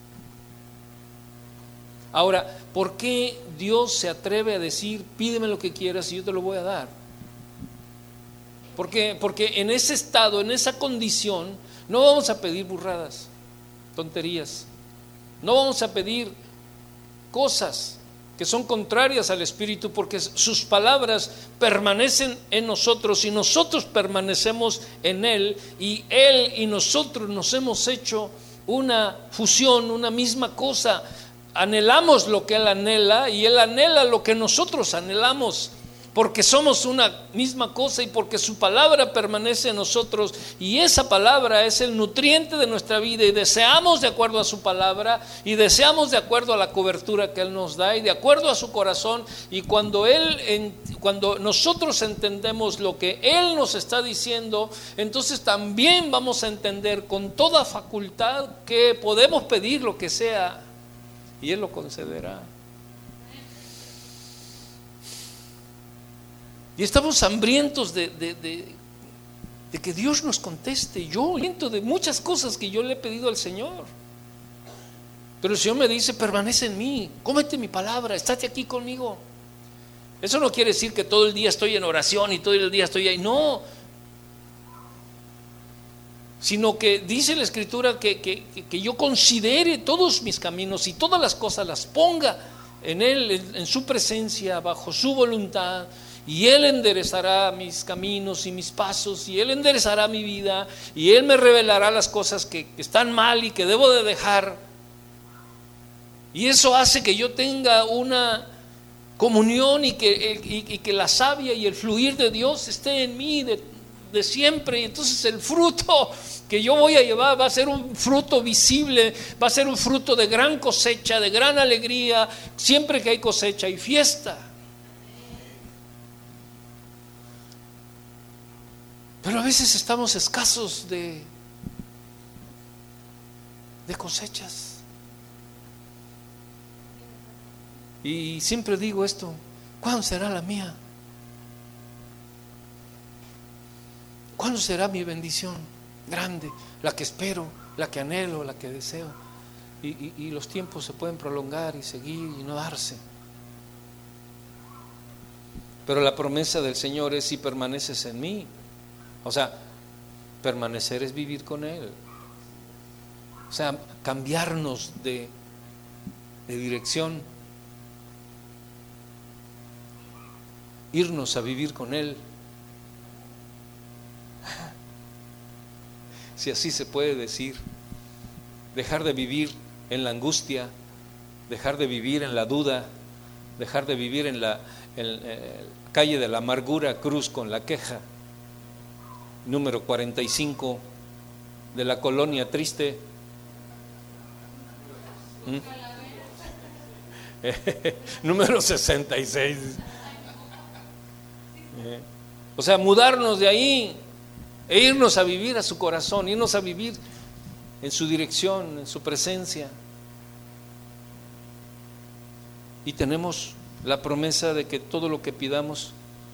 Speaker 1: Ahora, ¿por qué Dios se atreve a decir: pídeme lo que quieras y yo te lo voy a dar? Porque, porque en ese estado, en esa condición, no vamos a pedir burradas, tonterías. No vamos a pedir cosas que son contrarias al Espíritu, porque sus palabras permanecen en nosotros y nosotros permanecemos en Él, y Él y nosotros nos hemos hecho una fusión, una misma cosa. Anhelamos lo que Él anhela y Él anhela lo que nosotros anhelamos, porque somos una misma cosa y porque su palabra permanece en nosotros, y esa palabra es el nutriente de nuestra vida, y deseamos de acuerdo a su palabra y deseamos de acuerdo a la cobertura que Él nos da y de acuerdo a su corazón. Y cuando Él, cuando nosotros entendemos lo que Él nos está diciendo, entonces también vamos a entender con toda facultad que podemos pedir lo que sea y Él lo concederá. Y estamos hambrientos de, de, de, de que Dios nos conteste. Yo hambriento de muchas cosas que yo le he pedido al Señor, pero el Señor me dice: permanece en mí, cómete mi palabra, estate aquí conmigo. Eso no quiere decir que todo el día estoy en oración y todo el día estoy ahí, no, sino que dice la Escritura que, que, que yo considere todos mis caminos y todas las cosas las ponga en Él, en, en su presencia, bajo su voluntad, y Él enderezará mis caminos y mis pasos, y Él enderezará mi vida, y Él me revelará las cosas que, que están mal y que debo de dejar. Y eso hace que yo tenga una comunión y que, y, y que la savia y el fluir de Dios esté en mí de, de siempre. Y entonces el fruto que yo voy a llevar va a ser un fruto visible, va a ser un fruto de gran cosecha, de gran alegría. Siempre que hay cosecha hay fiesta. Pero a veces estamos escasos de, de cosechas. Y siempre digo esto: ¿cuándo será la mía? ¿Cuándo será mi bendición grande? La que espero, la que anhelo, la que deseo. Y, y, y los tiempos se pueden prolongar y seguir y no darse. Pero la promesa del Señor es: si permaneces en mí. O sea, permanecer es vivir con Él. O sea, cambiarnos de, de dirección, irnos a vivir con Él, si así se puede decir. Dejar de vivir en la angustia, dejar de vivir en la duda, dejar de vivir en la, en, en la calle de la amargura, cruz con la queja. Número cuarenta y cinco de la colonia triste. ¿Mm? Número sesenta y seis. Eh. O sea, mudarnos de ahí e irnos a vivir a su corazón, irnos a vivir en su dirección, en su presencia. Y tenemos la promesa de que todo lo que pidamos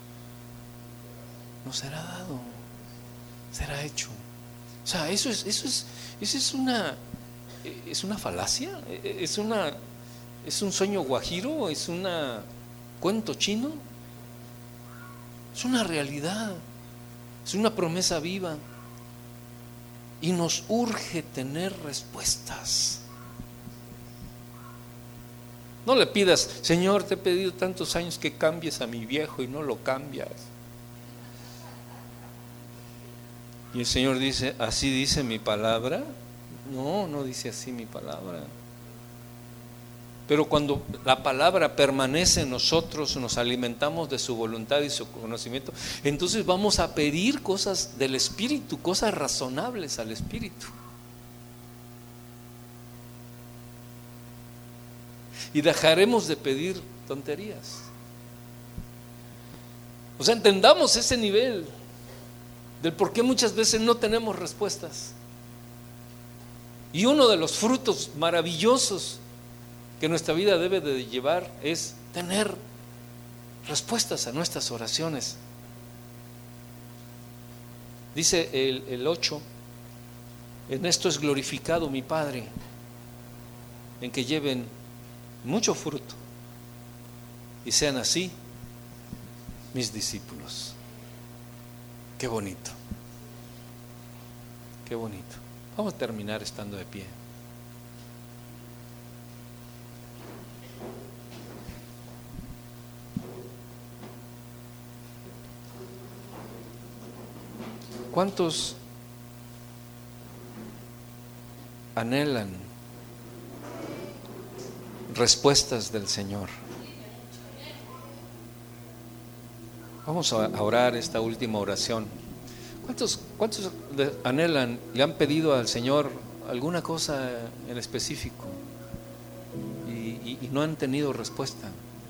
Speaker 1: nos será dado, será hecho. O sea, eso es, eso es, eso es una, es una falacia, es una, es un sueño guajiro, es una cuento chino, es una realidad, es una promesa viva. Y nos urge tener respuestas. No le pidas: Señor, te he pedido tantos años que cambies a mi viejo, y no lo cambias. Y el Señor dice: ¿así dice mi palabra? No, no dice así mi palabra. Pero cuando la palabra permanece en nosotros, nos alimentamos de su voluntad y su conocimiento, entonces vamos a pedir cosas del Espíritu, cosas razonables al Espíritu. Y dejaremos de pedir tonterías. O sea, entendamos ese nivel del por qué muchas veces no tenemos respuestas. Y uno de los frutos maravillosos que nuestra vida debe de llevar es tener respuestas a nuestras oraciones. Dice el, el ocho: en esto es glorificado mi Padre, en que lleven mucho fruto y sean así mis discípulos. Qué bonito, qué bonito. Vamos a terminar estando de pie. ¿Cuántos anhelan respuestas del Señor? Vamos a orar esta última oración. ¿Cuántos, cuántos anhelan, le han pedido al Señor alguna cosa en específico y, y, y no han tenido respuesta?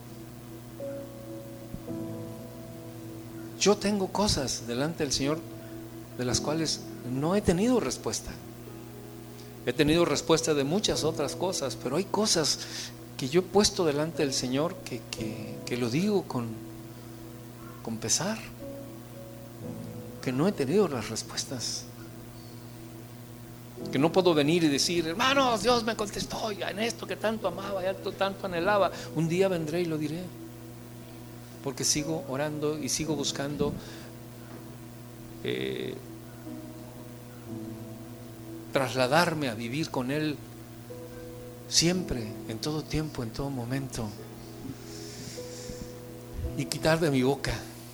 Speaker 1: Yo tengo cosas delante del Señor de las cuales no he tenido respuesta. He tenido respuesta de muchas otras cosas, pero hay cosas que yo he puesto delante del Señor que, que, que lo digo con, con pesar, que no he tenido las respuestas, que no puedo venir y decir: hermanos, Dios me contestó ya en esto que tanto amaba, ya tanto anhelaba. Un día vendré y lo diré, porque sigo orando y sigo buscando eh, trasladarme a vivir con Él siempre, en todo tiempo, en todo momento, y quitar de mi boca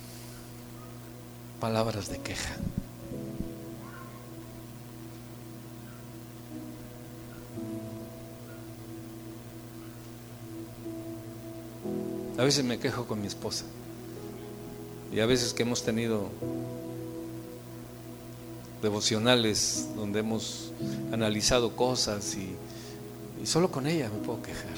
Speaker 1: palabras de queja. A veces me quejo con mi esposa, y a veces que hemos tenido devocionales donde hemos analizado cosas y, y solo con ella me puedo quejar.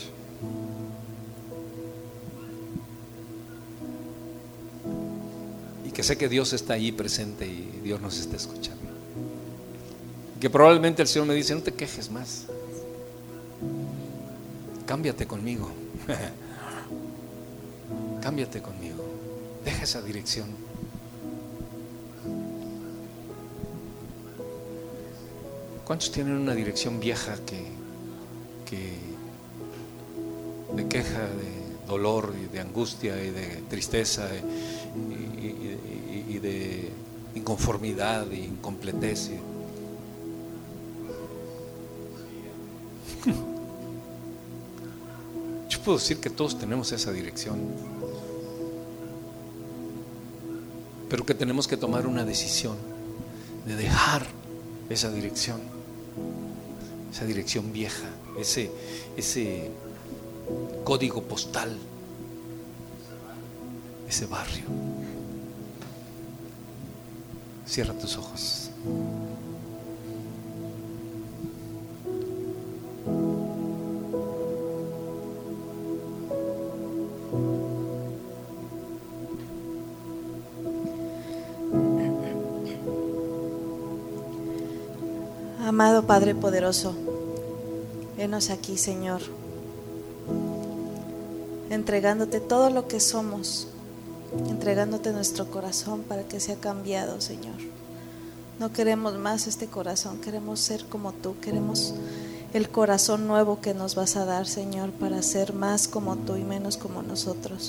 Speaker 1: Y que sé que Dios está ahí presente y Dios nos está escuchando. Que probablemente el Señor me dice: no te quejes más, cámbiate conmigo. Cámbiate conmigo, deja esa dirección. ¿Cuántos tienen una dirección vieja que, que de queja, de dolor y de angustia y de tristeza y, y, y, y de inconformidad e incompletez? Yo puedo decir que todos tenemos esa dirección, pero que tenemos que tomar una decisión de dejar esa dirección, esa dirección vieja, ese, ese código postal, ese barrio. Cierra tus ojos.
Speaker 2: Amado Padre poderoso, venos aquí, Señor, entregándote todo lo que somos, entregándote nuestro corazón para que sea cambiado, Señor. No queremos más este corazón, queremos ser como tú, queremos el corazón nuevo que nos vas a dar, Señor, para ser más como tú y menos como nosotros.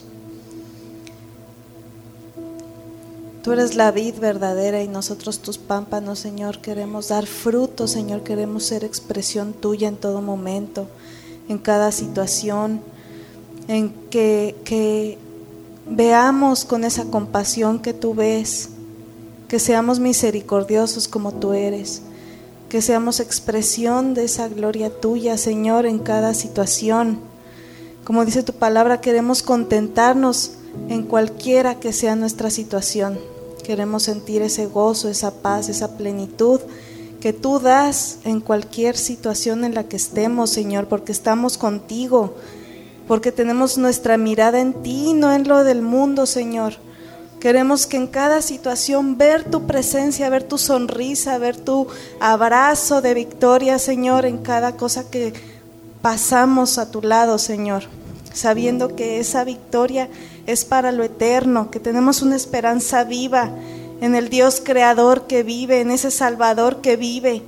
Speaker 2: Tú eres la vid verdadera y nosotros tus pámpanos, Señor. Queremos dar fruto, Señor. Queremos ser expresión tuya en todo momento, en cada situación, en que, que veamos con esa compasión que tú ves, que seamos misericordiosos como tú eres, que seamos expresión de esa gloria tuya, Señor, en cada situación. Como dice tu palabra, queremos contentarnos en cualquiera que sea nuestra situación. Queremos sentir ese gozo, esa paz, esa plenitud que tú das en cualquier situación en la que estemos, Señor, porque estamos contigo, porque tenemos nuestra mirada en ti, no en lo del mundo, Señor. Queremos que en cada situación ver tu presencia, ver tu sonrisa, ver tu abrazo de victoria, Señor, en cada cosa que pasamos a tu lado, Señor, sabiendo que esa victoria es para lo eterno, que tenemos una esperanza viva en el Dios creador que vive, en ese Salvador que vive.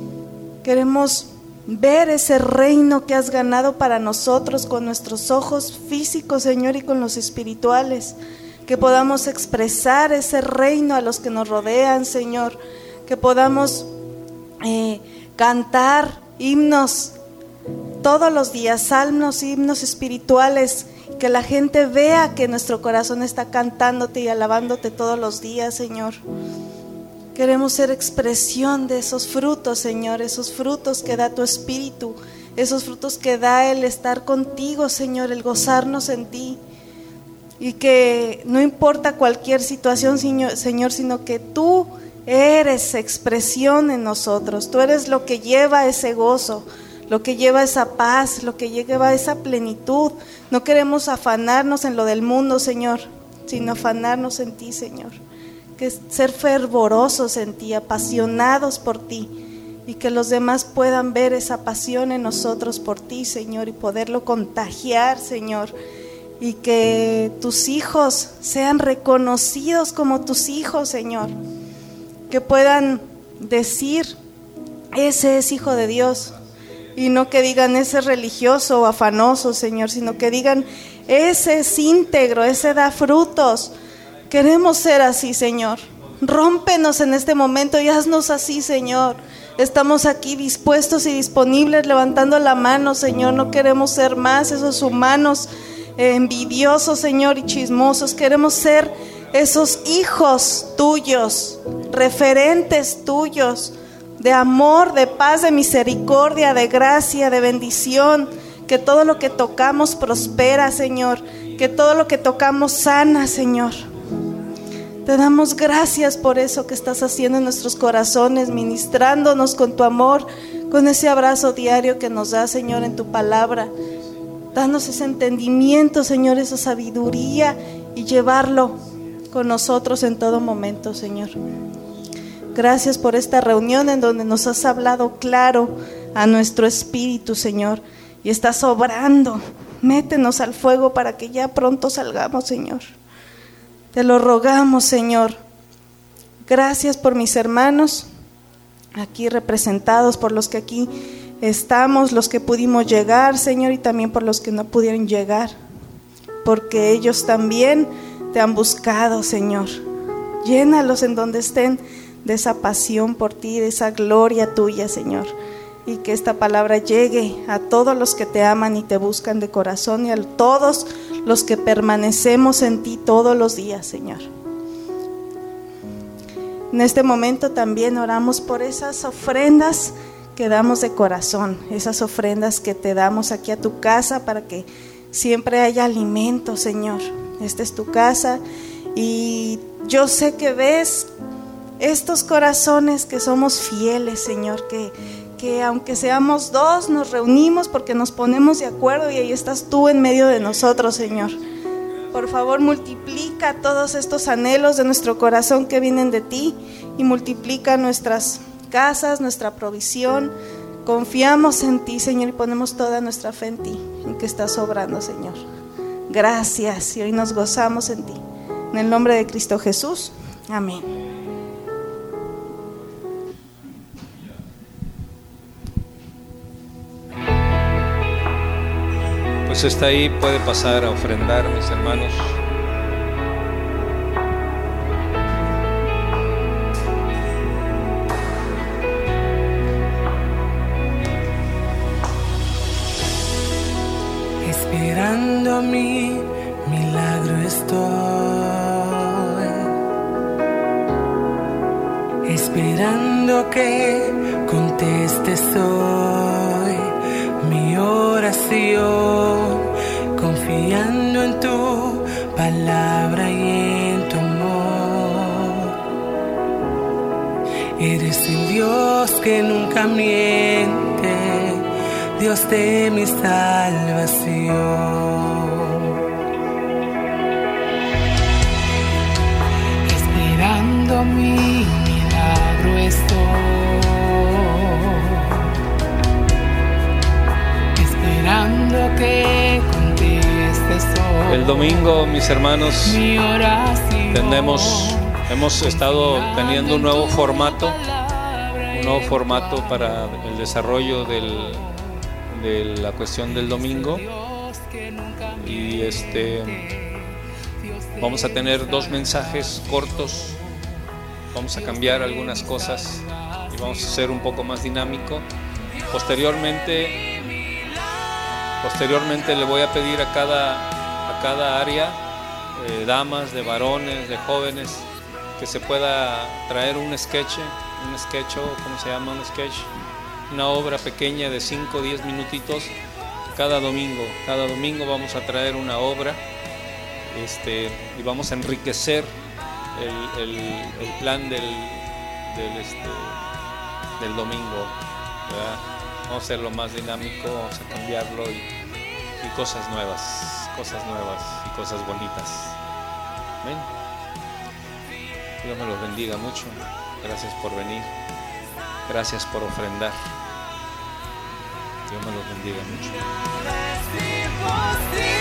Speaker 2: Queremos ver ese reino que has ganado para nosotros con nuestros ojos físicos, Señor, y con los espirituales. Que podamos expresar ese reino a los que nos rodean, Señor. Que podamos eh, cantar himnos todos los días, salmos, himnos espirituales. Que la gente vea que nuestro corazón está cantándote y alabándote todos los días, Señor. Queremos ser expresión de esos frutos, Señor, esos frutos que da tu Espíritu, esos frutos que da el estar contigo, Señor, el gozarnos en ti. Y que no importa cualquier situación, Señor, sino que tú eres expresión en nosotros. Tú eres lo que lleva ese gozo, lo que lleva esa paz, lo que lleva esa plenitud. No queremos afanarnos en lo del mundo, Señor, sino afanarnos en ti, Señor. Que ser fervorosos en ti, apasionados por ti, y que los demás puedan ver esa pasión en nosotros por ti, Señor, y poderlo contagiar, Señor. Y que tus hijos sean reconocidos como tus hijos, Señor. Que puedan decir: ese es hijo de Dios. Y no que digan: ese es religioso o afanoso, Señor, sino que digan: ese es íntegro, ese da frutos. Queremos ser así, Señor. Rómpenos en este momento y haznos así, Señor. Estamos aquí dispuestos y disponibles, levantando la mano, Señor. No queremos ser más esos humanos envidiosos, Señor, y chismosos. Queremos ser esos hijos tuyos, referentes tuyos, de amor, de paz, de misericordia, de gracia, de bendición. Que todo lo que tocamos prospera, Señor. que todo lo que tocamos sana, Señor. Te damos gracias por eso que estás haciendo en nuestros corazones, ministrándonos con tu amor, con ese abrazo diario que nos da, Señor, en tu palabra. Danos ese entendimiento, Señor, esa sabiduría y llevarlo con nosotros en todo momento, Señor. Gracias por esta reunión en donde nos has hablado claro a nuestro espíritu, Señor, y estás obrando. Métenos al fuego para que ya pronto salgamos, Señor. Te lo rogamos, Señor. Gracias por mis hermanos aquí representados, por los que aquí estamos, los que pudimos llegar, Señor, y también por los que no pudieron llegar, porque ellos también te han buscado, Señor. Llénalos en donde estén de esa pasión por ti, de esa gloria tuya, Señor, y que esta palabra llegue a todos los que te aman y te buscan de corazón, y a todos los que permanecemos en ti todos los días, Señor. En este momento también oramos por esas ofrendas que damos de corazón, esas ofrendas que te damos aquí a tu casa para que siempre haya alimento, Señor. Esta es tu casa y yo sé que ves estos corazones que somos fieles, Señor, que, que aunque seamos dos nos reunimos porque nos ponemos de acuerdo y ahí estás tú en medio de nosotros, Señor. Por favor, multiplica todos estos anhelos de nuestro corazón que vienen de ti y multiplica nuestras casas, nuestra provisión. Confiamos en ti, Señor, y ponemos toda nuestra fe en ti, en que estás obrando, Señor. Gracias, y hoy nos gozamos en ti. En el nombre de Cristo Jesús, amén.
Speaker 1: Pues está ahí, puede pasar a ofrendar, mis hermanos.
Speaker 3: Esperando mi milagro estoy, esperando que contestes hoy mi oración, confiando en tu palabra y en tu amor. Eres el Dios que nunca miente, Dios de mi salvación. Esperando mi milagro estoy, esperando que contestes hoy.
Speaker 1: El domingo, mis hermanos,
Speaker 3: Mi oración,
Speaker 1: tenemos, hemos estado teniendo un nuevo formato, un nuevo formato para el desarrollo del de la cuestión del domingo, y este vamos a tener dos mensajes cortos, vamos a cambiar algunas cosas y vamos a ser un poco más dinámico. Posteriormente posteriormente le voy a pedir a cada a cada área, eh, damas, de varones, de jóvenes, que se pueda traer un sketch, un sketch, ¿cómo se llama? Un sketch, una obra pequeña de cinco o diez minutitos cada domingo. Cada domingo vamos a traer una obra este, y vamos a enriquecer el, el, el plan del, del, este, del domingo, ¿verdad? Vamos a hacerlo más dinámico, vamos a cambiarlo y, y cosas nuevas, cosas nuevas y cosas bonitas. Amén. Dios me los bendiga mucho. Gracias por venir. Gracias por ofrendar. Dios me los bendiga mucho.